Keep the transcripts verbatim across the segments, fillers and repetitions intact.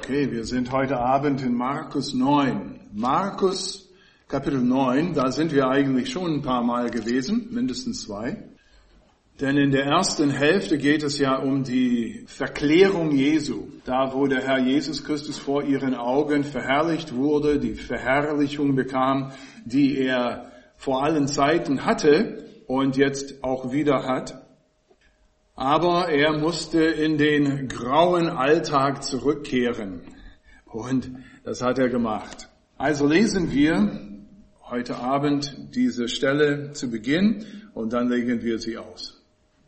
Okay, wir sind heute Abend in Markus neun. Markus Kapitel neun, da sind wir eigentlich schon ein paar Mal gewesen, mindestens zwei. Denn in der ersten Hälfte geht es ja um die Verklärung Jesu. Da, wo der Herr Jesus Christus vor ihren Augen verherrlicht wurde, die Verherrlichung bekam, die er vor allen Zeiten hatte und jetzt auch wieder hat. Aber er musste in den grauen Alltag zurückkehren. Und das hat er gemacht. Also lesen wir heute Abend diese Stelle zu Beginn und dann legen wir sie aus.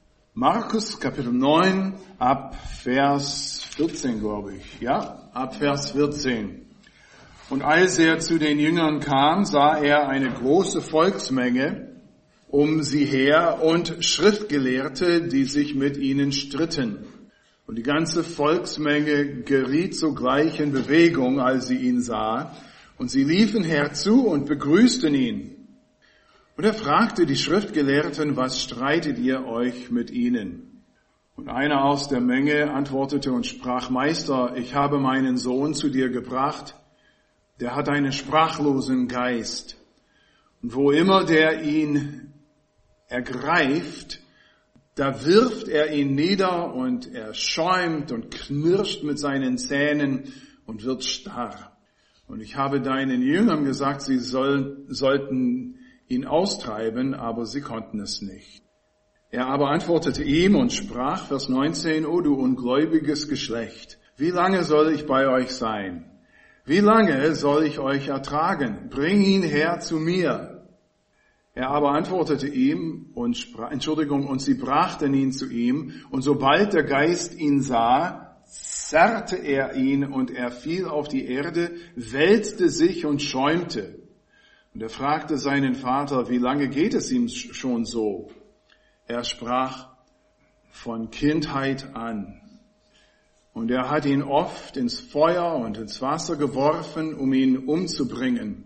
Markus Kapitel neun ab Vers vierzehn, glaube ich. Ja, ab Vers vierzehn. Und als er zu den Jüngern kam, sah er eine große Volksmenge um sie her und Schriftgelehrte, die sich mit ihnen stritten. Und die ganze Volksmenge geriet sogleich in Bewegung, als sie ihn sah. Und sie liefen herzu und begrüßten ihn. Und er fragte die Schriftgelehrten, was streitet ihr euch mit ihnen? Und einer aus der Menge antwortete und sprach, Meister, ich habe meinen Sohn zu dir gebracht, der hat einen sprachlosen Geist. Und wo immer der ihn ergreift, da wirft er ihn nieder und er schäumt und knirscht mit seinen Zähnen und wird starr. Und ich habe deinen Jüngern gesagt, sie soll, sollten ihn austreiben, aber sie konnten es nicht. Er aber antwortete ihm und sprach, Vers neunzehn, O du ungläubiges Geschlecht, wie lange soll ich bei euch sein? Wie lange soll ich euch ertragen? Bring ihn her zu mir. Er aber antwortete ihm und sprach, Entschuldigung, und sie brachten ihn zu ihm, und sobald der Geist ihn sah, zerrte er ihn, und er fiel auf die Erde, wälzte sich und schäumte. Und er fragte seinen Vater, wie lange geht es ihm schon so? Er sprach, von Kindheit an. Und er hat ihn oft ins Feuer und ins Wasser geworfen, um ihn umzubringen.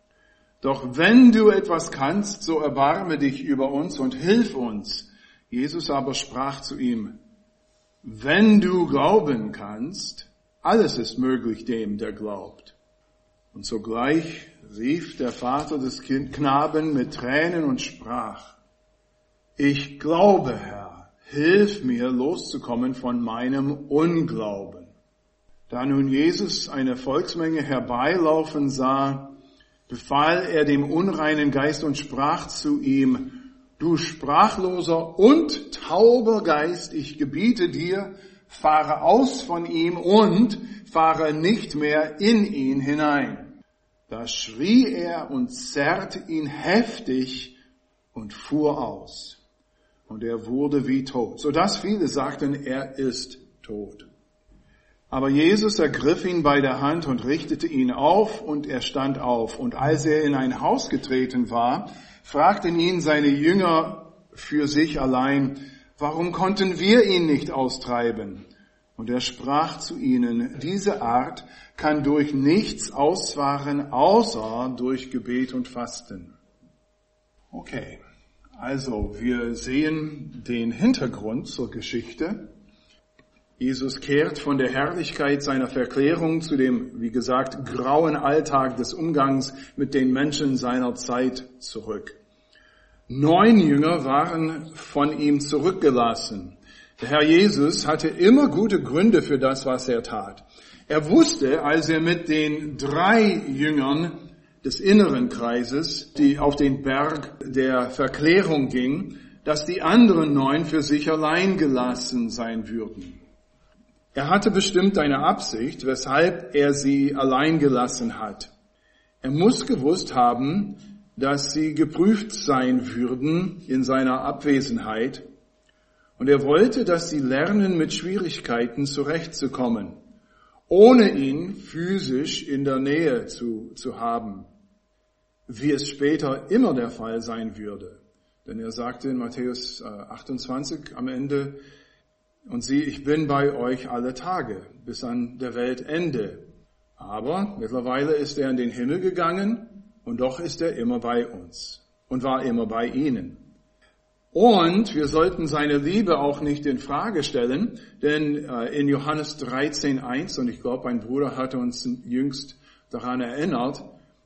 Doch wenn du etwas kannst, so erbarme dich über uns und hilf uns. Jesus aber sprach zu ihm, wenn du glauben kannst, alles ist möglich dem, der glaubt. Und sogleich rief der Vater des Knaben mit Tränen und sprach, ich glaube, Herr, hilf mir loszukommen von meinem Unglauben. Da nun Jesus eine Volksmenge herbeilaufen sah, befahl er dem unreinen Geist und sprach zu ihm, du sprachloser und tauber Geist, ich gebiete dir, fahre aus von ihm und fahre nicht mehr in ihn hinein. Da schrie er und zerrte ihn heftig und fuhr aus. Und er wurde wie tot, sodass viele sagten, er ist tot. Aber Jesus ergriff ihn bei der Hand und richtete ihn auf, und er stand auf. Und als er in ein Haus getreten war, fragten ihn seine Jünger für sich allein, warum konnten wir ihn nicht austreiben? Und er sprach zu ihnen, diese Art kann durch nichts ausfahren, außer durch Gebet und Fasten. Okay, also wir sehen den Hintergrund zur Geschichte. Jesus kehrt von der Herrlichkeit seiner Verklärung zu dem, wie gesagt, grauen Alltag des Umgangs mit den Menschen seiner Zeit zurück. Neun Jünger waren von ihm zurückgelassen. Der Herr Jesus hatte immer gute Gründe für das, was er tat. Er wusste, als er mit den drei Jüngern des inneren Kreises, die auf den Berg der Verklärung ging, dass die anderen neun für sich allein gelassen sein würden. Er hatte bestimmt eine Absicht, weshalb er sie allein gelassen hat. Er muss gewusst haben, dass sie geprüft sein würden in seiner Abwesenheit. Und er wollte, dass sie lernen, mit Schwierigkeiten zurechtzukommen, ohne ihn physisch in der Nähe zu, zu haben, wie es später immer der Fall sein würde. Denn er sagte in Matthäus achtundzwanzig am Ende, und sieh, ich bin bei euch alle Tage, bis an der Weltende. Aber mittlerweile ist er in den Himmel gegangen, und doch ist er immer bei uns und war immer bei ihnen. Und wir sollten seine Liebe auch nicht in Frage stellen, denn äh, in Johannes dreizehn eins, und ich glaube, ein Bruder hatte uns jüngst daran erinnert,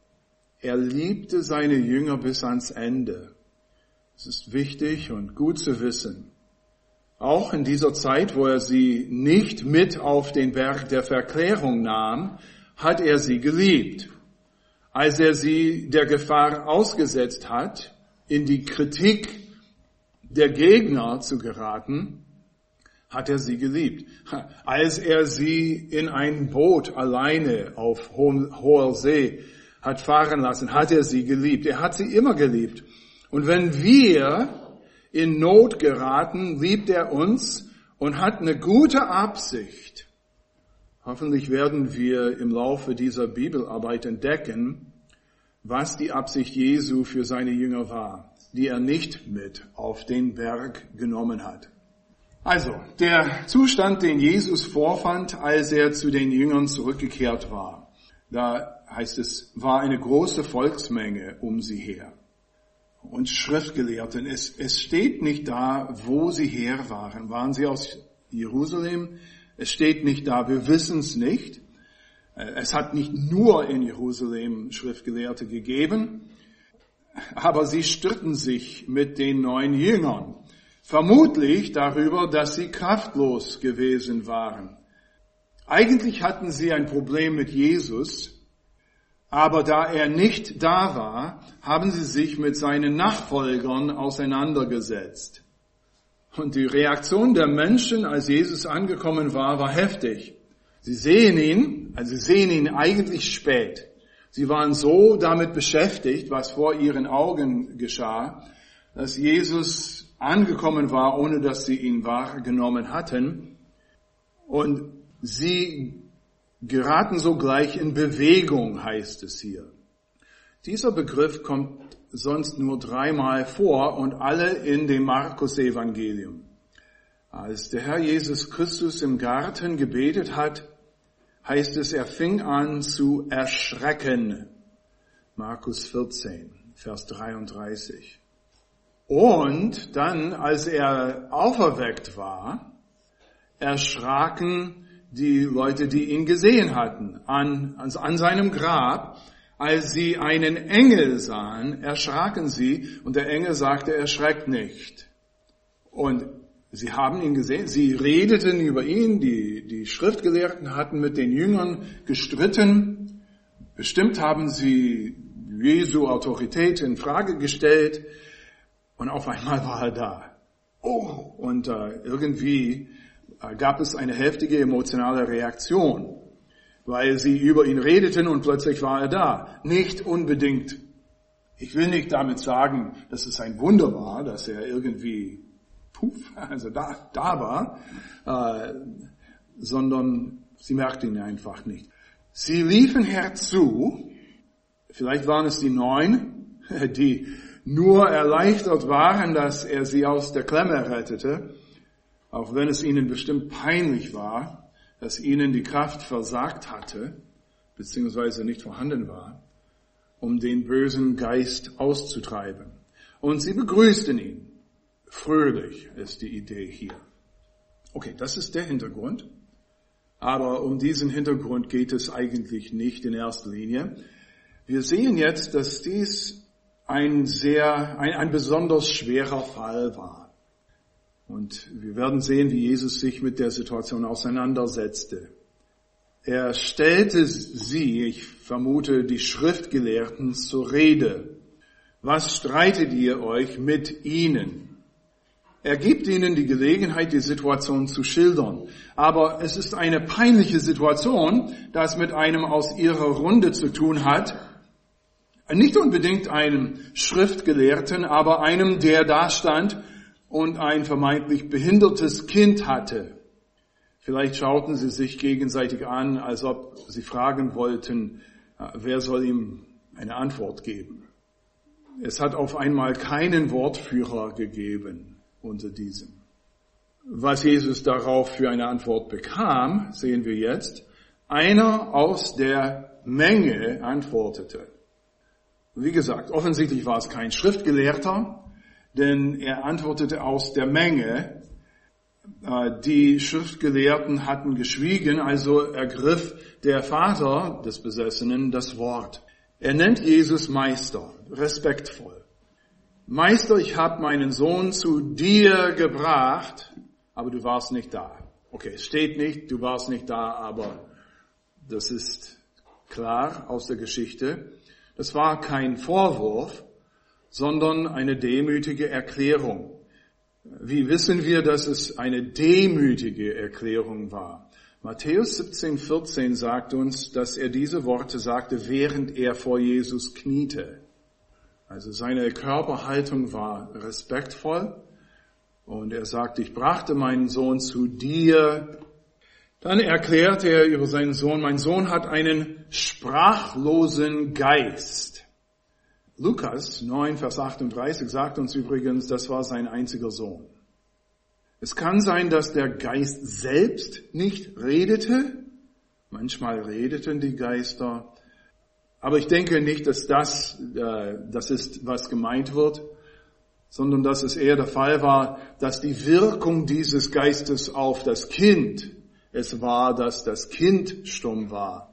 er liebte seine Jünger bis ans Ende. Es ist wichtig und gut zu wissen. Auch in dieser Zeit, wo er sie nicht mit auf den Berg der Verklärung nahm, hat er sie geliebt. Als er sie der Gefahr ausgesetzt hat, in die Kritik der Gegner zu geraten, hat er sie geliebt. Als er sie in ein Boot alleine auf hoher See hat fahren lassen, hat er sie geliebt. Er hat sie immer geliebt. Und wenn wir in Not geraten, liebt er uns und hat eine gute Absicht. Hoffentlich werden wir im Laufe dieser Bibelarbeit entdecken, was die Absicht Jesu für seine Jünger war, die er nicht mit auf den Berg genommen hat. Also, der Zustand, den Jesus vorfand, als er zu den Jüngern zurückgekehrt war, da heißt es, war eine große Volksmenge um sie her. Und Schriftgelehrten, es, es steht nicht da, wo sie her waren. Waren sie aus Jerusalem? Es steht nicht da, wir wissen es nicht. Es hat nicht nur in Jerusalem Schriftgelehrte gegeben, aber sie stritten sich mit den neuen Jüngern. Vermutlich darüber, dass sie kraftlos gewesen waren. Eigentlich hatten sie ein Problem mit Jesus, aber da er nicht da war, haben sie sich mit seinen Nachfolgern auseinandergesetzt. Und die Reaktion der Menschen, als Jesus angekommen war, war heftig. Sie sehen ihn, also sie sehen ihn eigentlich spät. Sie waren so damit beschäftigt, was vor ihren Augen geschah, dass Jesus angekommen war, ohne dass sie ihn wahrgenommen hatten. Und sie geraten sogleich in Bewegung, heißt es hier. Dieser Begriff kommt sonst nur dreimal vor und alle in dem Markus-Evangelium. Als der Herr Jesus Christus im Garten gebetet hat, heißt es, er fing an zu erschrecken. Markus vierzehn, Vers dreiunddreißig. Und dann, als er auferweckt war, erschraken die Leute, die ihn gesehen hatten, an, an seinem Grab. Als sie einen Engel sahen, erschraken sie und der Engel sagte, erschreckt nicht. Und sie haben ihn gesehen, sie redeten über ihn, die, die Schriftgelehrten hatten mit den Jüngern gestritten. Bestimmt haben sie Jesu Autorität in Frage gestellt und auf einmal war er da. Oh, und äh, irgendwie äh, gab es eine heftige emotionale Reaktion, weil sie über ihn redeten und plötzlich war er da. Nicht unbedingt, ich will nicht damit sagen, dass es ein Wunder war, dass er irgendwie, puff, also da, da war, äh, sondern sie merkten ihn einfach nicht. Sie liefen herzu, vielleicht waren es die Neun, die nur erleichtert waren, dass er sie aus der Klemme rettete, auch wenn es ihnen bestimmt peinlich war, dass ihnen die Kraft versagt hatte, beziehungsweise nicht vorhanden war, um den bösen Geist auszutreiben. Und sie begrüßten ihn. Fröhlich ist die Idee hier. Okay, das ist der Hintergrund. Aber um diesen Hintergrund geht es eigentlich nicht in erster Linie. Wir sehen jetzt, dass dies ein sehr, ein, ein besonders schwerer Fall war. Und wir werden sehen, wie Jesus sich mit der Situation auseinandersetzte. Er stellte sie, ich vermute die Schriftgelehrten, zur Rede. Was streitet ihr euch mit ihnen? Er gibt ihnen die Gelegenheit, die Situation zu schildern. Aber es ist eine peinliche Situation, das mit einem aus ihrer Runde zu tun hat. Nicht unbedingt einem Schriftgelehrten, aber einem, der da stand und ein vermeintlich behindertes Kind hatte. Vielleicht schauten sie sich gegenseitig an, als ob sie fragen wollten, wer soll ihm eine Antwort geben. Es hat auf einmal keinen Wortführer gegeben unter diesem. Was Jesus darauf für eine Antwort bekam, sehen wir jetzt. Einer aus der Menge antwortete. Wie gesagt, offensichtlich war es kein Schriftgelehrter. denn er antwortete aus der Menge. Die Schriftgelehrten hatten geschwiegen, also ergriff der Vater des Besessenen das Wort. Er nennt Jesus Meister, respektvoll. Meister, ich habe meinen Sohn zu dir gebracht, aber du warst nicht da. Okay, es steht nicht, du warst nicht da, aber das ist klar aus der Geschichte. Das war kein Vorwurf, sondern eine demütige Erklärung. Wie wissen wir, dass es eine demütige Erklärung war? Matthäus siebzehn, vierzehn sagt uns, dass er diese Worte sagte, während er vor Jesus kniete. Also seine Körperhaltung war respektvoll und er sagte, ich brachte meinen Sohn zu dir. Dann erklärte er über seinen Sohn, mein Sohn hat einen sprachlosen Geist. Lukas neun, Vers achtunddreißig sagt uns übrigens, das war sein einziger Sohn. Es kann sein, dass der Geist selbst nicht redete. Manchmal redeten die Geister. Aber ich denke nicht, dass das, äh, das ist, was gemeint wird, sondern dass es eher der Fall war, dass die Wirkung dieses Geistes auf das Kind es war, dass das Kind stumm war.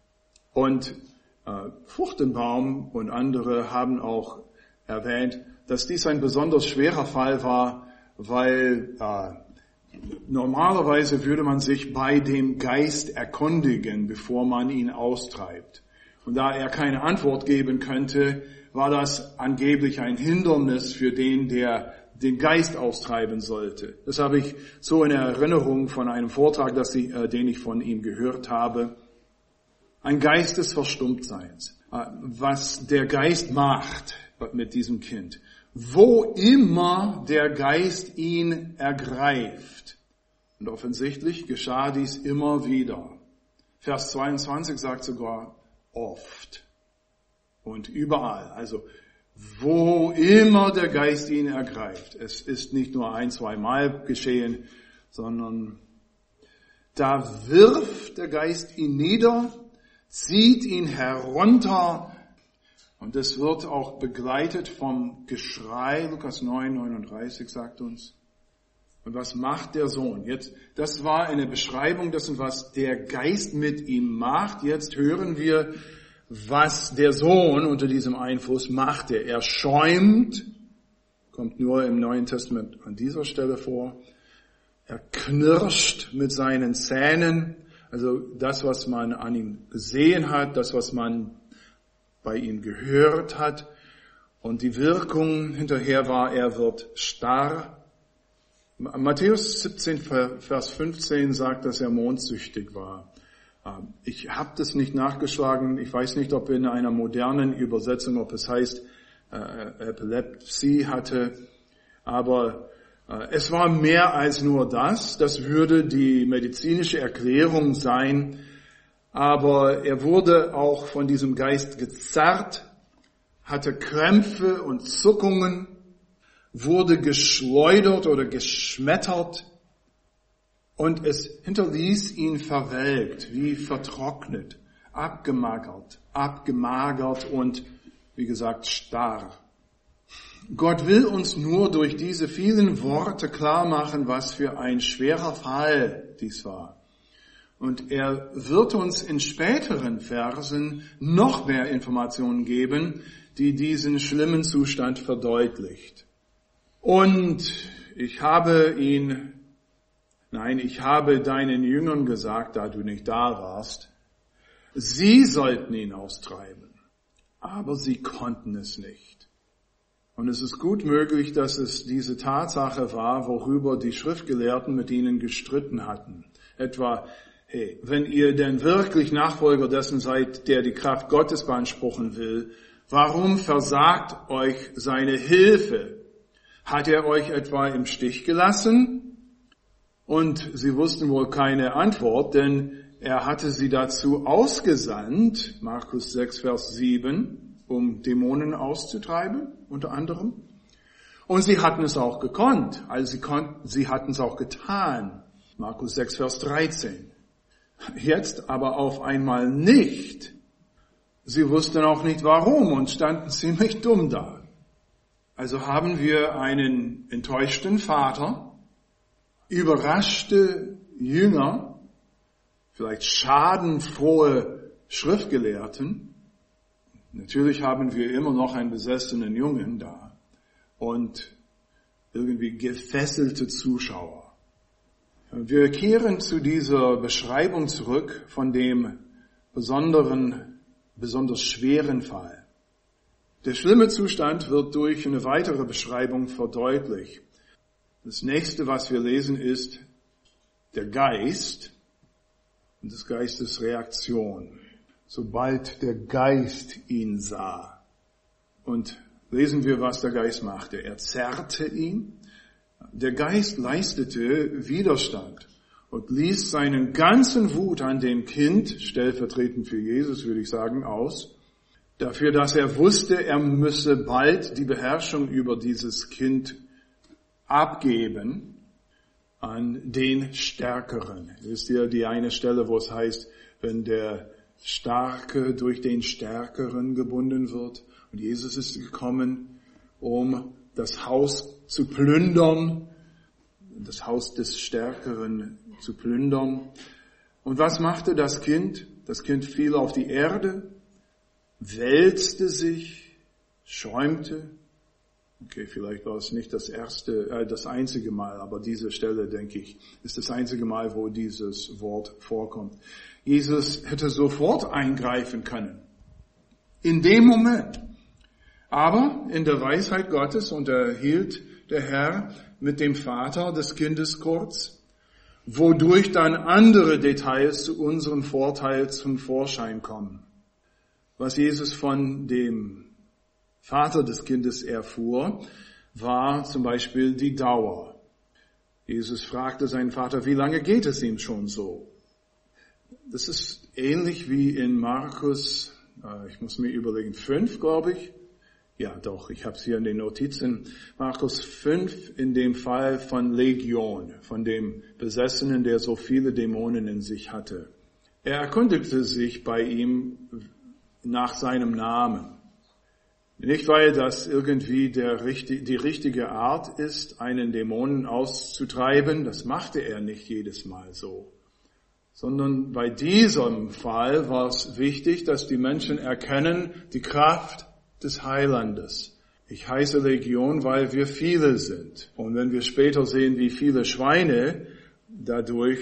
Und äh, Fruchtenbaum und andere haben auch erwähnt, dass dies ein besonders schwerer Fall war, weil äh, normalerweise würde man sich bei dem Geist erkundigen, bevor man ihn austreibt. Und da er keine Antwort geben könnte, war das angeblich ein Hindernis für den, der den Geist austreiben sollte. Das habe ich so in Erinnerung von einem Vortrag, das ich, äh, den ich von ihm gehört habe. Ein Geist des Verstummtseins. Äh, was der Geist macht mit diesem Kind. Wo immer der Geist ihn ergreift. Und offensichtlich geschah dies immer wieder. Vers zweiundzwanzig sagt sogar oft. Und überall. Also wo immer der Geist ihn ergreift. Es ist nicht nur ein, zwei Mal geschehen, sondern da wirft der Geist ihn nieder, zieht ihn herunter und es wird auch begleitet vom Geschrei. Lukas neun, neununddreißig sagt uns. Und was macht der Sohn? Jetzt, das war eine Beschreibung dessen, was der Geist mit ihm macht. Jetzt hören wir, was der Sohn unter diesem Einfluss machte. Er schäumt, kommt nur im Neuen Testament an dieser Stelle vor. Er knirscht mit seinen Zähnen, also das, was man an ihm gesehen hat, das, was man bei ihm gehört hat. Und die Wirkung hinterher war, er wird starr. Matthäus siebzehn, Vers fünfzehn sagt, dass er mondsüchtig war. Ich habe das nicht nachgeschlagen. Ich weiß nicht, ob in einer modernen Übersetzung, ob es heißt, äh, Epilepsie hatte. Aber äh, es war mehr als nur das. Das würde die medizinische Erklärung sein. Aber er wurde auch von diesem Geist gezerrt, hatte Krämpfe und Zuckungen, wurde geschleudert oder geschmettert. Und es hinterließ ihn verwelkt, wie vertrocknet, abgemagert, abgemagert und, wie gesagt, starr. Gott will uns nur durch diese vielen Worte klar machen, was für ein schwerer Fall dies war. Und er wird uns in späteren Versen noch mehr Informationen geben, die diesen schlimmen Zustand verdeutlicht. Und ich habe ihn Nein, ich habe deinen Jüngern gesagt, da du nicht da warst, sie sollten ihn austreiben, aber sie konnten es nicht. Und es ist gut möglich, dass es diese Tatsache war, worüber die Schriftgelehrten mit ihnen gestritten hatten. Etwa, hey, wenn ihr denn wirklich Nachfolger dessen seid, der die Kraft Gottes beanspruchen will, warum versagt euch seine Hilfe? Hat er euch etwa im Stich gelassen? Und sie wussten wohl keine Antwort, denn er hatte sie dazu ausgesandt, Markus sechs, Vers sieben, um Dämonen auszutreiben, unter anderem. Und sie hatten es auch gekonnt, also sie konnten, sie hatten es auch getan, Markus sechs, Vers dreizehn. Jetzt aber auf einmal nicht. Sie wussten auch nicht warum und standen ziemlich dumm da. Also haben wir einen enttäuschten Vater, überraschte Jünger, vielleicht schadenfrohe Schriftgelehrten. Natürlich haben wir immer noch einen besessenen Jungen da und irgendwie gefesselte Zuschauer. Wir kehren zu dieser Beschreibung zurück von dem besonderen, besonders schweren Fall. Der schlimme Zustand wird durch eine weitere Beschreibung verdeutlicht. Das nächste, was wir lesen, ist der Geist und des Geistes Reaktion. Sobald der Geist ihn sah. Und lesen wir, was der Geist machte. Er zerrte ihn. Der Geist leistete Widerstand und ließ seinen ganzen Wut an dem Kind, stellvertretend für Jesus, würde ich sagen, aus. Dafür, dass er wusste, er müsse bald die Beherrschung über dieses Kind abgeben an den Stärkeren. Das ist ja die eine Stelle, wo es heißt, wenn der Starke durch den Stärkeren gebunden wird. Und Jesus ist gekommen, um das Haus zu plündern, das Haus des Stärkeren zu plündern. Und was machte das Kind? Das Kind fiel auf die Erde, wälzte sich, schäumte. Okay, vielleicht war es nicht das erste, äh, das einzige Mal, aber diese Stelle, denke ich, ist das einzige Mal, wo dieses Wort vorkommt. Jesus hätte sofort eingreifen können. In dem Moment. Aber in der Weisheit Gottes unterhielt der Herr mit dem Vater des Kindes kurz, wodurch dann andere Details zu unserem Vorteil zum Vorschein kommen. Was Jesus von dem Vater des Kindes erfuhr, war zum Beispiel die Dauer. Jesus fragte seinen Vater, wie lange geht es ihm schon so? Das ist ähnlich wie in Markus, ich muss mir überlegen, fünf, glaube ich. Ja, doch, ich habe es hier in den Notizen. Markus fünf in dem Fall von Legion, von dem Besessenen, der so viele Dämonen in sich hatte. Er erkundigte sich bei ihm nach seinem Namen. Nicht, weil das irgendwie der, die richtige Art ist, einen Dämonen auszutreiben, das machte er nicht jedes Mal so. Sondern bei diesem Fall war es wichtig, dass die Menschen erkennen, die Kraft des Heilandes. Ich heiße Legion, weil wir viele sind. Und wenn wir später sehen, wie viele Schweine dadurch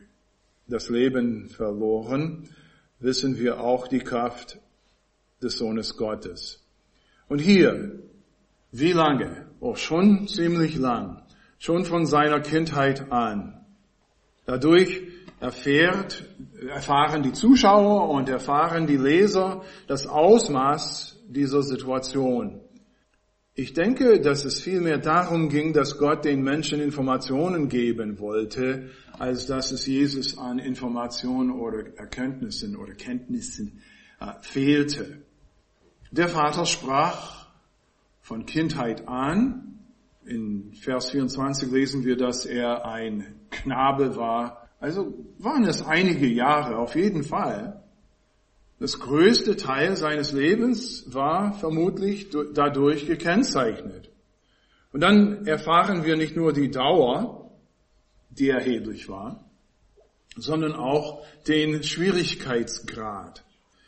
das Leben verloren, wissen wir auch die Kraft des Sohnes Gottes. Und hier, wie lange? Oh, schon ziemlich lang. Schon von seiner Kindheit an. Dadurch erfährt, erfahren die Zuschauer und erfahren die Leser das Ausmaß dieser Situation. Ich denke, dass es vielmehr darum ging, dass Gott den Menschen Informationen geben wollte, als dass es Jesus an Informationen oder Erkenntnissen oder Kenntnissen äh, fehlte. Der Vater sprach von Kindheit an. In Vers vierundzwanzig lesen wir, dass er ein Knabe war. Also waren es einige Jahre, auf jeden Fall. Das größte Teil seines Lebens war vermutlich dadurch gekennzeichnet. Und dann erfahren wir nicht nur die Dauer, die erheblich war, sondern auch den Schwierigkeitsgrad.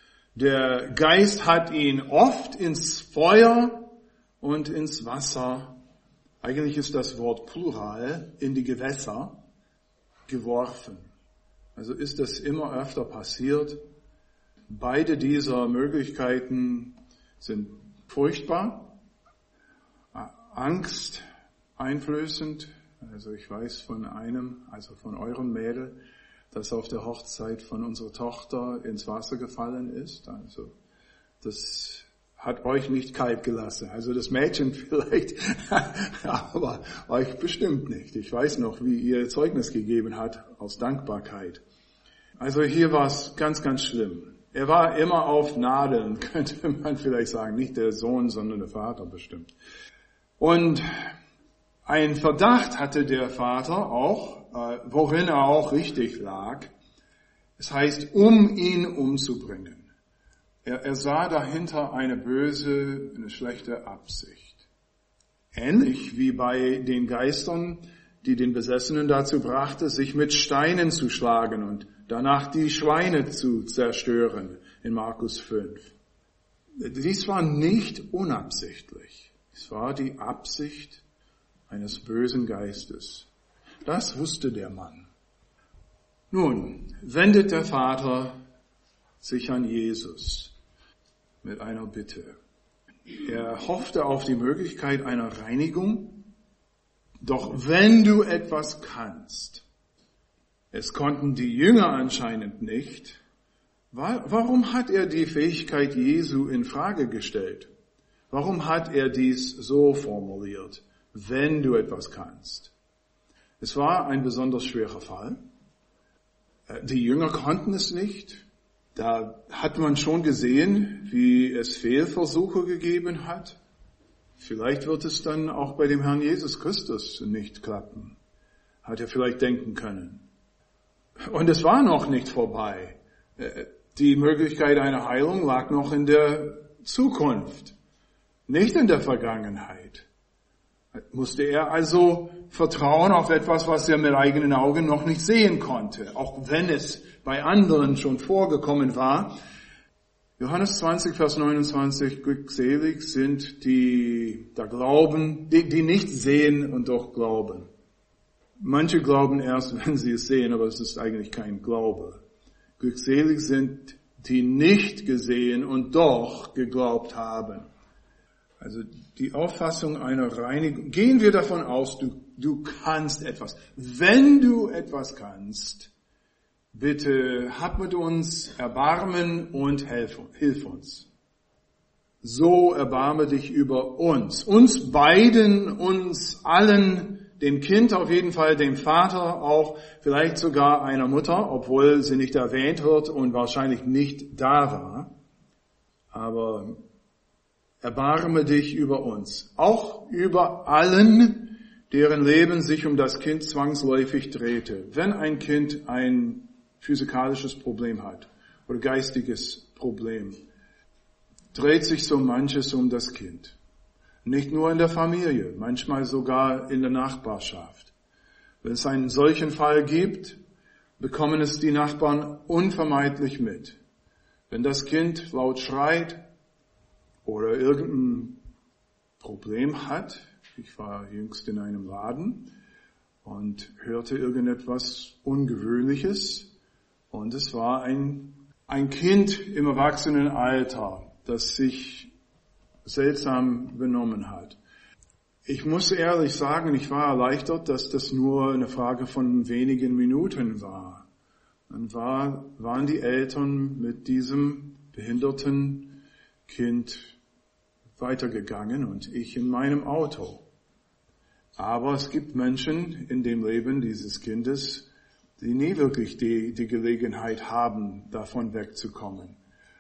Der Geist hat ihn oft ins Feuer und ins Wasser, eigentlich ist das Wort Plural, in die Gewässer geworfen. Also ist das immer öfter passiert. Beide dieser Möglichkeiten sind furchtbar, Angst einflößend. Also ich weiß von einem, also von eurem Mädel, das auf der Hochzeit von unserer Tochter ins Wasser gefallen ist. Also das hat euch nicht kalt gelassen. Also das Mädchen vielleicht, aber euch bestimmt nicht. Ich weiß noch, wie ihr Zeugnis gegeben hat aus Dankbarkeit. Also hier war es ganz, ganz schlimm. Er war immer auf Nadeln, könnte man vielleicht sagen. Nicht der Sohn, sondern der Vater bestimmt. Und ein Verdacht hatte der Vater auch, worin er auch richtig lag. Es heißt, um ihn umzubringen. Er, er sah dahinter eine böse, eine schlechte Absicht. Ähnlich wie bei den Geistern, die den Besessenen dazu brachte, sich mit Steinen zu schlagen und danach die Schweine zu zerstören in Markus fünf. Dies war nicht unabsichtlich. Es war die Absicht eines bösen Geistes. Das wusste der Mann. Nun wendet der Vater sich an Jesus mit einer Bitte. Er hoffte auf die Möglichkeit einer Reinigung. Doch wenn du etwas kannst, es konnten die Jünger anscheinend nicht, warum hat er die Fähigkeit Jesu in Frage gestellt? Warum hat er dies so formuliert? Wenn du etwas kannst. Es war ein besonders schwerer Fall. Die Jünger konnten es nicht. Da hat man schon gesehen, wie es Fehlversuche gegeben hat. Vielleicht wird es dann auch bei dem Herrn Jesus Christus nicht klappen. Hat er vielleicht denken können. Und es war noch nicht vorbei. Die Möglichkeit einer Heilung lag noch in der Zukunft, nicht in der Vergangenheit. Musste er also vertrauen auf etwas, was er mit eigenen Augen noch nicht sehen konnte, auch wenn es bei anderen schon vorgekommen war. Johannes zwanzig, Vers neunundzwanzig, glückselig sind die da glauben, die, die nicht sehen und doch glauben. Manche glauben erst, wenn sie es sehen, aber es ist eigentlich kein Glaube. Glückselig sind die nicht gesehen und doch geglaubt haben. Also die Auffassung einer Reinigung. Gehen wir davon aus, du, du kannst etwas. Wenn du etwas kannst, bitte hab mit uns Erbarmen und hilf, hilf uns. So erbarme dich über uns. Uns beiden, uns allen, dem Kind auf jeden Fall, dem Vater auch, vielleicht sogar einer Mutter, obwohl sie nicht erwähnt wird und wahrscheinlich nicht da war. Aber erbarme dich über uns, auch über allen, deren Leben sich um das Kind zwangsläufig drehte. Wenn ein Kind ein physikalisches Problem hat oder geistiges Problem, dreht sich so manches um das Kind. Nicht nur in der Familie, manchmal sogar in der Nachbarschaft. Wenn es einen solchen Fall gibt, bekommen es die Nachbarn unvermeidlich mit. Wenn das Kind laut schreit oder irgendein Problem hat, ich war jüngst in einem Laden und hörte irgendetwas Ungewöhnliches und es war ein, ein Kind im Erwachsenenalter, das sich seltsam benommen hat. Ich muss ehrlich sagen, ich war erleichtert, dass das nur eine Frage von wenigen Minuten war. Dann war, waren die Eltern mit diesem behinderten Kind weitergegangen und ich in meinem Auto. Aber es gibt Menschen in dem Leben dieses Kindes, die nie wirklich die, die Gelegenheit haben, davon wegzukommen.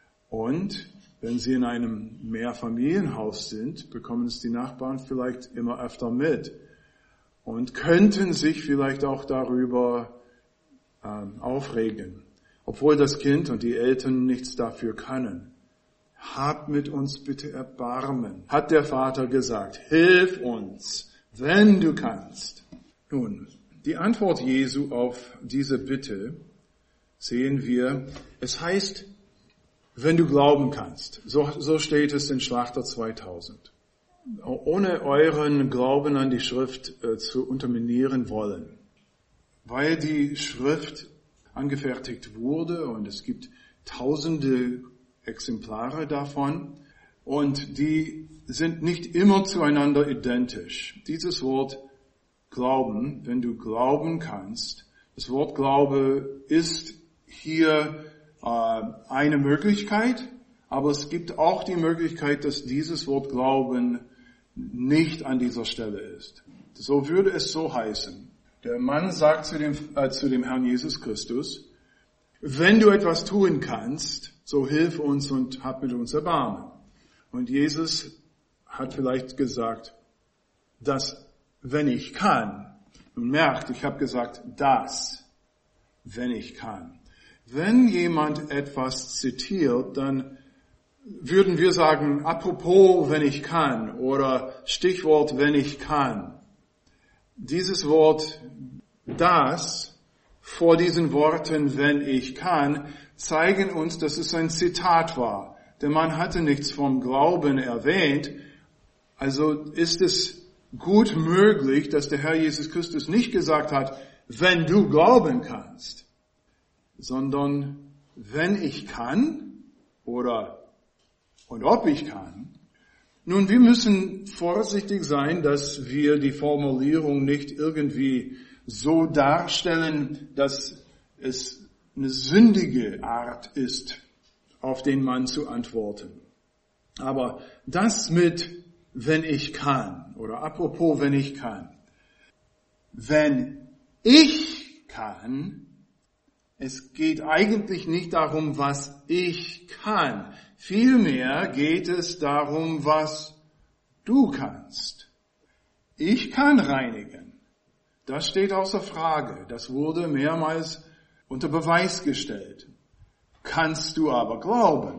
Und wenn sie in einem Mehrfamilienhaus sind, bekommen es die Nachbarn vielleicht immer öfter mit und könnten sich vielleicht auch darüber ähm, aufregen, obwohl das Kind und die Eltern nichts dafür können. Hab mit uns bitte Erbarmen, hat der Vater gesagt. Hilf uns, wenn du kannst. Nun, die Antwort Jesu auf diese Bitte sehen wir. Es heißt, wenn du glauben kannst. So, so steht es in Schlachter zweitausend. Ohne euren Glauben an die Schrift äh, zu unterminieren wollen. Weil die Schrift angefertigt wurde und es gibt tausende Exemplare davon und die sind nicht immer zueinander identisch. Dieses Wort Glauben, wenn du glauben kannst, das Wort Glaube ist hier eine Möglichkeit, aber es gibt auch die Möglichkeit, dass dieses Wort Glauben nicht an dieser Stelle ist. So würde es so heißen. Der Mann sagt zu dem, äh, zu dem Herrn Jesus Christus, wenn du etwas tun kannst, so hilf uns und hab mit uns Erbarmen. Und Jesus hat vielleicht gesagt, dass wenn ich kann, und merkt, ich habe gesagt, das, wenn ich kann. Wenn jemand etwas zitiert, dann würden wir sagen, apropos, wenn ich kann, oder Stichwort, wenn ich kann. Dieses Wort, das, vor diesen Worten, wenn ich kann, zeigen uns, dass es ein Zitat war. Der Mann hatte nichts vom Glauben erwähnt, also ist es gut möglich, dass der Herr Jesus Christus nicht gesagt hat, wenn du glauben kannst, sondern wenn ich kann oder und ob ich kann. Nun, wir müssen vorsichtig sein, dass wir die Formulierung nicht irgendwie so darstellen, dass es eine sündige Art ist, auf den Mann zu antworten. Aber das mit wenn ich kann, oder apropos, wenn ich kann. Wenn ich kann, es geht eigentlich nicht darum, was ich kann. Vielmehr geht es darum, was du kannst. Ich kann reinigen. Das steht außer Frage. Das wurde mehrmals unter Beweis gestellt. Kannst du aber glauben?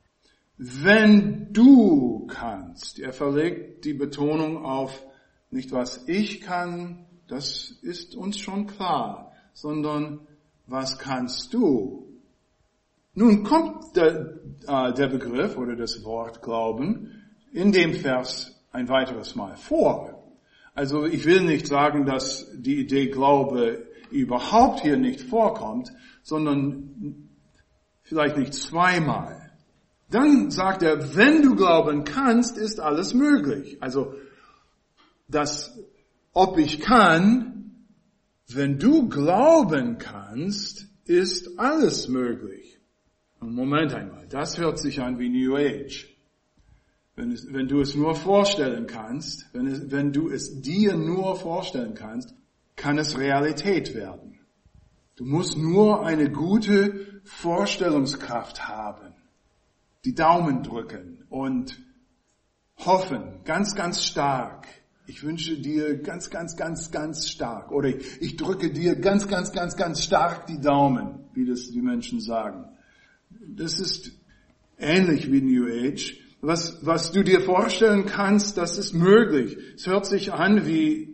Wenn du kannst, er verlegt die Betonung auf nicht was ich kann, das ist uns schon klar, sondern was kannst du? Nun kommt der, äh, der Begriff oder das Wort Glauben in dem Vers ein weiteres Mal vor. Also ich will nicht sagen, dass die Idee Glaube überhaupt hier nicht vorkommt, sondern vielleicht nicht zweimal. Dann sagt er, wenn du glauben kannst, ist alles möglich. Also, das, ob ich kann, wenn du glauben kannst, ist alles möglich. Moment einmal, das hört sich an wie New Age. Wenn, es, wenn du es nur vorstellen kannst, wenn, es, wenn du es dir nur vorstellen kannst, kann es Realität werden. Du musst nur eine gute Vorstellungskraft haben. Die Daumen drücken und hoffen, ganz, ganz stark. Ich wünsche dir ganz, ganz, ganz, ganz stark. Oder ich, ich drücke dir ganz, ganz, ganz, ganz stark die Daumen, wie das die Menschen sagen. Das ist ähnlich wie New Age. Was, was du dir vorstellen kannst, das ist möglich. Es hört sich an wie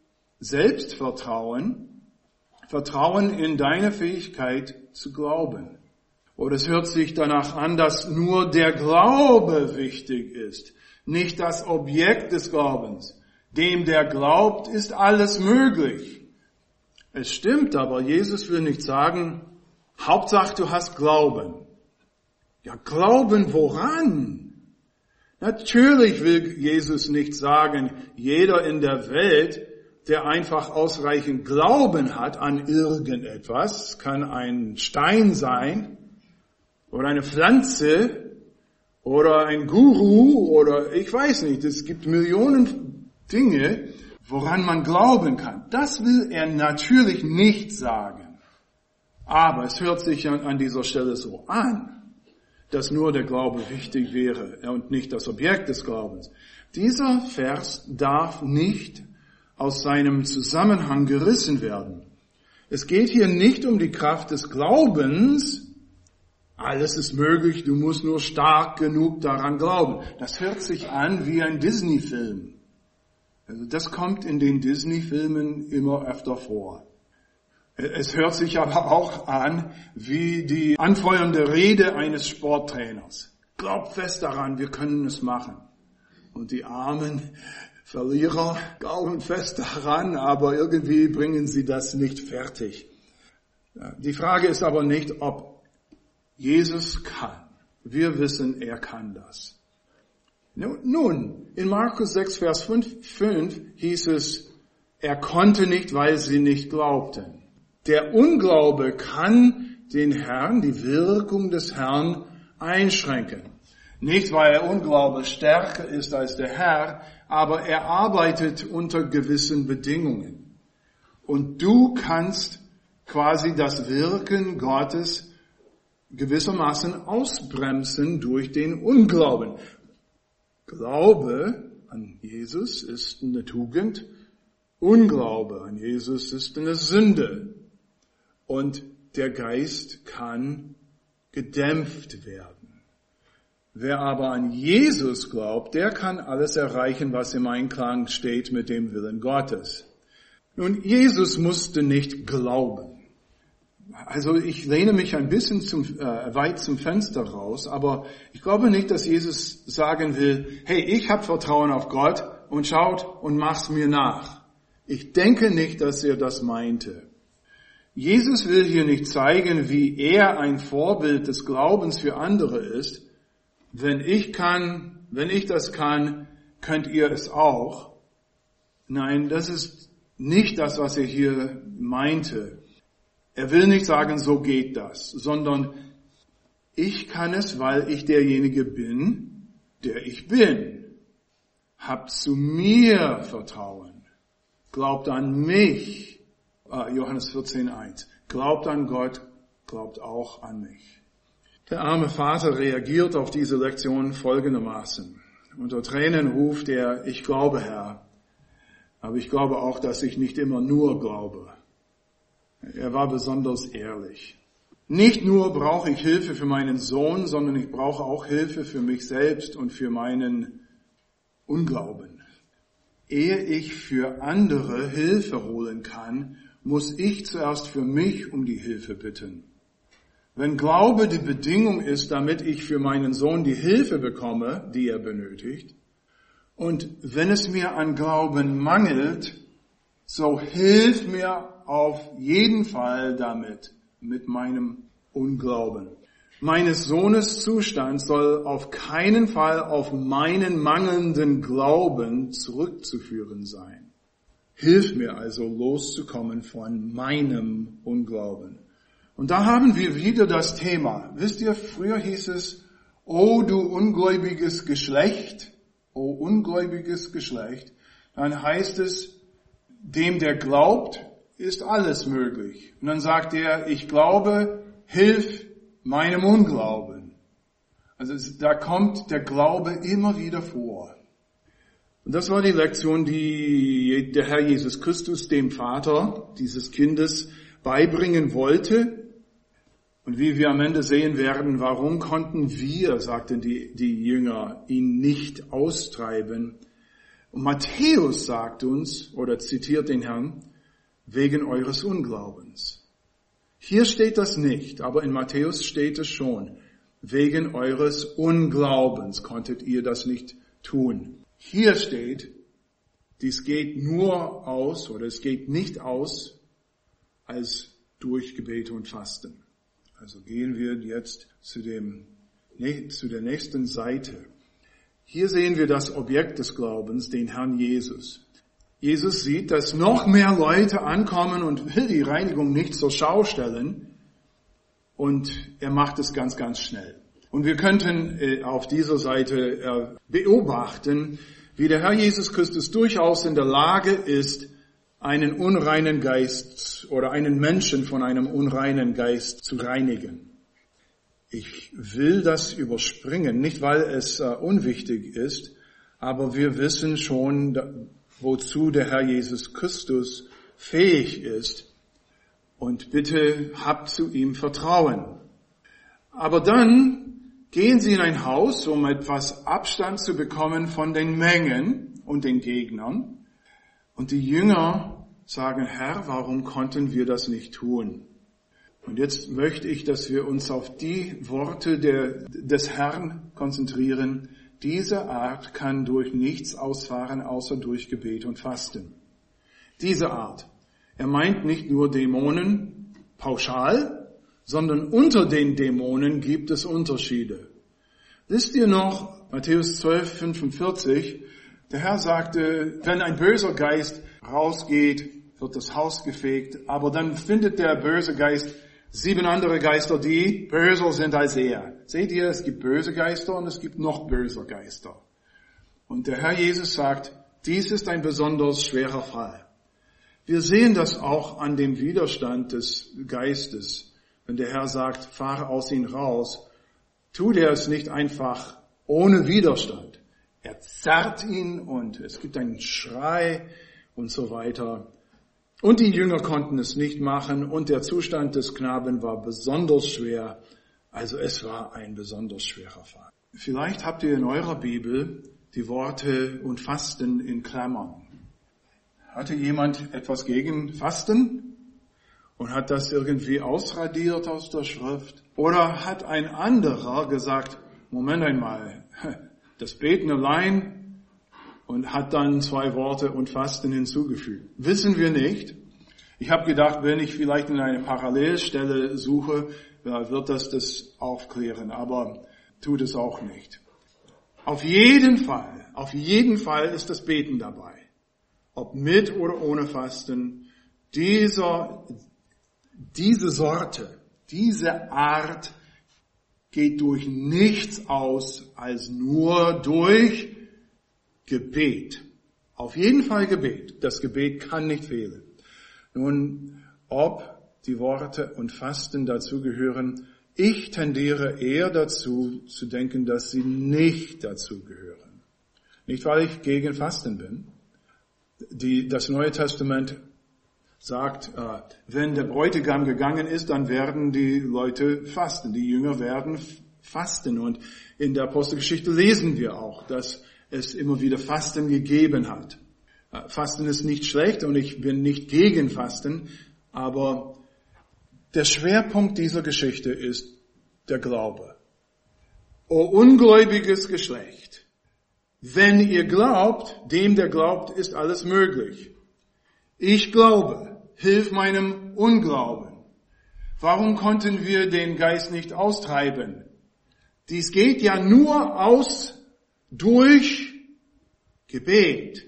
Selbstvertrauen, Vertrauen in deine Fähigkeit zu glauben. Oder es hört sich danach an, dass nur der Glaube wichtig ist, nicht das Objekt des Glaubens. Dem, der glaubt, ist alles möglich. Es stimmt aber, Jesus will nicht sagen, Hauptsache du hast Glauben. Ja, Glauben woran? Natürlich will Jesus nicht sagen, jeder in der Welt, der einfach ausreichend Glauben hat an irgendetwas, kann ein Stein sein, oder eine Pflanze oder ein Guru oder ich weiß nicht, es gibt Millionen Dinge, woran man glauben kann. Das will er natürlich nicht sagen. Aber es hört sich an dieser Stelle so an, dass nur der Glaube wichtig wäre und nicht das Objekt des Glaubens. Dieser Vers darf nicht aus seinem Zusammenhang gerissen werden. Es geht hier nicht um die Kraft des Glaubens. Alles ist möglich, du musst nur stark genug daran glauben. Das hört sich an wie ein Disney-Film. Also das kommt in den Disney-Filmen immer öfter vor. Es hört sich aber auch an wie die anfeuernde Rede eines Sporttrainers. Glaub fest daran, wir können es machen. Und die armen Verlierer glauben fest daran, aber irgendwie bringen sie das nicht fertig. Die Frage ist aber nicht, ob Jesus kann. Wir wissen, er kann das. Nun, in Markus sechs, Vers fünf hieß es, er konnte nicht, weil sie nicht glaubten. Der Unglaube kann den Herrn, die Wirkung des Herrn einschränken. Nicht, weil der Unglaube stärker ist als der Herr, aber er arbeitet unter gewissen Bedingungen. Und du kannst quasi das Wirken Gottes gewissermaßen ausbremsen durch den Unglauben. Glaube an Jesus ist eine Tugend, Unglaube an Jesus ist eine Sünde. Und der Geist kann gedämpft werden. Wer aber an Jesus glaubt, der kann alles erreichen, was im Einklang steht mit dem Willen Gottes. Nun, Jesus musste nicht glauben. Also ich lehne mich ein bisschen zum, äh, weit zum Fenster raus, aber ich glaube nicht, dass Jesus sagen will, hey, ich habe Vertrauen auf Gott und schaut und mach's mir nach. Ich denke nicht, dass er das meinte. Jesus will hier nicht zeigen, wie er ein Vorbild des Glaubens für andere ist. Wenn ich kann, wenn ich das kann, könnt ihr es auch. Nein, das ist nicht das, was er hier meinte. Er will nicht sagen, so geht das, sondern ich kann es, weil ich derjenige bin, der ich bin. Habt zu mir Vertrauen. Glaubt an mich. Johannes vierzehn eins. Glaubt an Gott, glaubt auch an mich. Der arme Vater reagiert auf diese Lektion folgendermaßen. Unter Tränen ruft er, ich glaube, Herr, aber ich glaube auch, dass ich nicht immer nur glaube. Er war besonders ehrlich. Nicht nur brauche ich Hilfe für meinen Sohn, sondern ich brauche auch Hilfe für mich selbst und für meinen Unglauben. Ehe ich für andere Hilfe holen kann, muss ich zuerst für mich um die Hilfe bitten. Wenn Glaube die Bedingung ist, damit ich für meinen Sohn die Hilfe bekomme, die er benötigt, und wenn es mir an Glauben mangelt, so hilf mir auf jeden Fall damit, mit meinem Unglauben. Meines Sohnes Zustand soll auf keinen Fall auf meinen mangelnden Glauben zurückzuführen sein. Hilf mir also loszukommen von meinem Unglauben. Und da haben wir wieder das Thema. Wisst ihr, früher hieß es, oh du ungläubiges Geschlecht, oh ungläubiges Geschlecht. Dann heißt es, dem der glaubt, ist alles möglich. Und dann sagt er, ich glaube, hilf meinem Unglauben. Also es, da kommt der Glaube immer wieder vor. Und das war die Lektion, die der Herr Jesus Christus dem Vater dieses Kindes beibringen wollte. Und wie wir am Ende sehen werden, warum konnten wir, sagten die, die Jünger, ihn nicht austreiben? Und Matthäus sagt uns, oder zitiert den Herrn, wegen eures Unglaubens. Hier steht das nicht, aber in Matthäus steht es schon. Wegen eures Unglaubens konntet ihr das nicht tun. Hier steht, dies geht nur aus, oder es geht nicht aus, als durch Gebete und Fasten. Also gehen wir jetzt zu dem, zu der nächsten Seite. Hier sehen wir das Objekt des Glaubens, den Herrn Jesus. Jesus sieht, dass noch mehr Leute ankommen und will die Reinigung nicht zur Schau stellen. Und er macht es ganz, ganz schnell. Und wir könnten auf dieser Seite beobachten, wie der Herr Jesus Christus durchaus in der Lage ist, einen unreinen Geist oder einen Menschen von einem unreinen Geist zu reinigen. Ich will das überspringen, nicht weil es uh, unwichtig ist, aber wir wissen schon, da, wozu der Herr Jesus Christus fähig ist. Und bitte habt zu ihm Vertrauen. Aber dann gehen Sie in ein Haus, um etwas Abstand zu bekommen von den Mengen und den Gegnern. Und die Jünger sagen, Herr, warum konnten wir das nicht tun? Und jetzt möchte ich, dass wir uns auf die Worte der, des Herrn konzentrieren. Diese Art kann durch nichts ausfahren, außer durch Gebet und Fasten. Diese Art. Er meint nicht nur Dämonen pauschal, sondern unter den Dämonen gibt es Unterschiede. Wisst ihr noch, Matthäus zwölf, fünfundvierzig, der Herr sagte, wenn ein böser Geist rausgeht, wird das Haus gefegt, aber dann findet der böse Geist sieben andere Geister, die böser sind als er. Seht ihr, es gibt böse Geister und es gibt noch böser Geister. Und der Herr Jesus sagt, dies ist ein besonders schwerer Fall. Wir sehen das auch an dem Widerstand des Geistes. Wenn der Herr sagt, fahre aus ihm raus, tut er es nicht einfach ohne Widerstand. Er zerrt ihn und es gibt einen Schrei und so weiter. Und die Jünger konnten es nicht machen und der Zustand des Knaben war besonders schwer. Also es war ein besonders schwerer Fall. Vielleicht habt ihr in eurer Bibel die Worte und Fasten in Klammern. Hatte jemand etwas gegen Fasten und hat das irgendwie ausradiert aus der Schrift? Oder hat ein anderer gesagt, Moment einmal, das Beten allein, und hat dann zwei Worte und Fasten hinzugefügt? Wissen wir nicht. Ich habe gedacht, wenn ich vielleicht in eine Parallelstelle suche, wird das das aufklären, aber tut es auch nicht. Auf jeden Fall, auf jeden Fall ist das Beten dabei. Ob mit oder ohne Fasten, dieser, diese Sorte, diese Art geht durch nichts aus als nur durch Gebet. Auf jeden Fall Gebet. Das Gebet kann nicht fehlen. Nun, ob die Worte und Fasten dazugehören, ich tendiere eher dazu zu denken, dass sie nicht dazugehören. Nicht, weil ich gegen Fasten bin. Die, das Neue Testament sagt, äh, wenn der Bräutigam gegangen ist, dann werden die Leute fasten. Die Jünger werden fasten. Und in der Apostelgeschichte lesen wir auch, dass es immer wieder Fasten gegeben hat. Äh, Fasten ist nicht schlecht und ich bin nicht gegen Fasten, aber der Schwerpunkt dieser Geschichte ist der Glaube. O ungläubiges Geschlecht, wenn ihr glaubt, dem der glaubt, ist alles möglich. Ich glaube, hilf meinem Unglauben. Warum konnten wir den Geist nicht austreiben? Dies geht ja nur aus durch Gebet.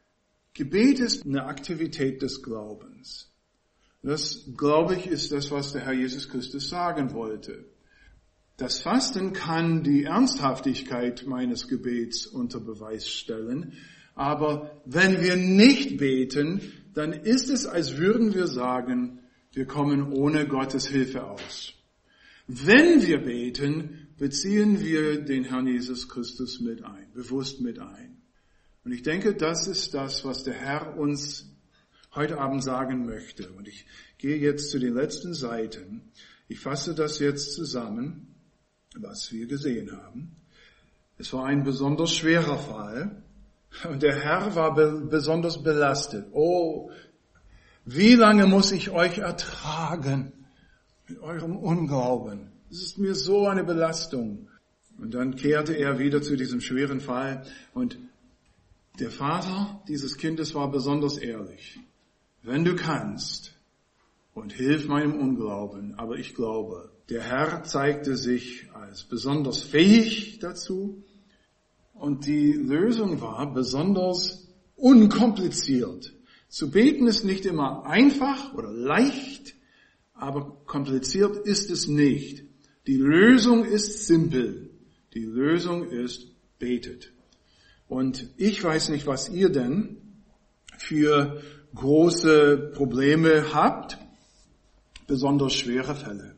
Gebet ist eine Aktivität des Glaubens. Das, glaube ich, ist das, was der Herr Jesus Christus sagen wollte. Das Fasten kann die Ernsthaftigkeit meines Gebets unter Beweis stellen, aber wenn wir nicht beten, dann ist es, als würden wir sagen, wir kommen ohne Gottes Hilfe aus. Wenn wir beten, beziehen wir den Herrn Jesus Christus mit ein, bewusst mit ein. Und ich denke, das ist das, was der Herr uns heute Abend sagen möchte. Und ich gehe jetzt zu den letzten Seiten. Ich fasse das jetzt zusammen, was wir gesehen haben. Es war ein besonders schwerer Fall. Und der Herr war be- besonders belastet. Oh, wie lange muss ich euch ertragen mit eurem Unglauben? Es ist mir so eine Belastung. Und dann kehrte er wieder zu diesem schweren Fall. Und der Vater dieses Kindes war besonders ehrlich. Wenn du kannst, und hilf meinem Unglauben, aber ich glaube. Der Herr zeigte sich als besonders fähig dazu. Und die Lösung war besonders unkompliziert. Zu beten ist nicht immer einfach oder leicht, aber kompliziert ist es nicht. Die Lösung ist simpel. Die Lösung ist betet. Und ich weiß nicht, was ihr denn für große Probleme habt, besonders schwere Fälle.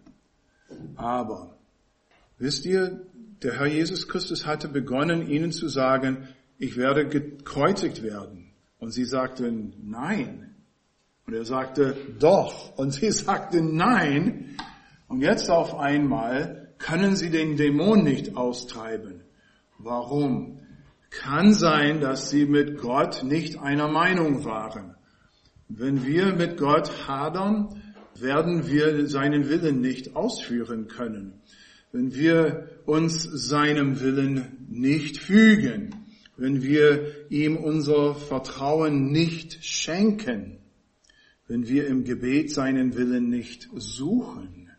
Aber wisst ihr, der Herr Jesus Christus hatte begonnen, ihnen zu sagen, ich werde gekreuzigt werden. Und sie sagten, nein. Und er sagte, doch. Und sie sagten, nein. Und jetzt auf einmal können sie den Dämon nicht austreiben. Warum? Kann sein, dass sie mit Gott nicht einer Meinung waren. Wenn wir mit Gott hadern, werden wir seinen Willen nicht ausführen können. Wenn wir uns seinem Willen nicht fügen, wenn wir ihm unser Vertrauen nicht schenken, wenn wir im Gebet seinen Willen nicht suchen,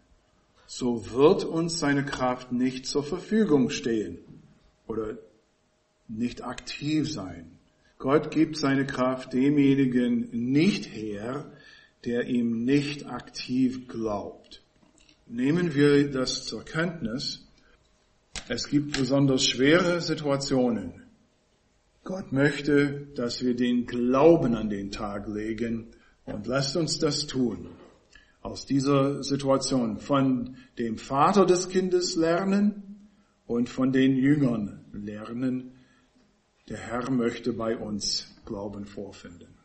so wird uns seine Kraft nicht zur Verfügung stehen oder nicht aktiv sein. Gott gibt seine Kraft demjenigen nicht her, der ihm nicht aktiv glaubt. Nehmen wir das zur Kenntnis. Es gibt besonders schwere Situationen. Gott möchte, dass wir den Glauben an den Tag legen und lasst uns das tun. Aus dieser Situation von dem Vater des Kindes lernen und von den Jüngern lernen. Der Herr möchte bei uns Glauben vorfinden.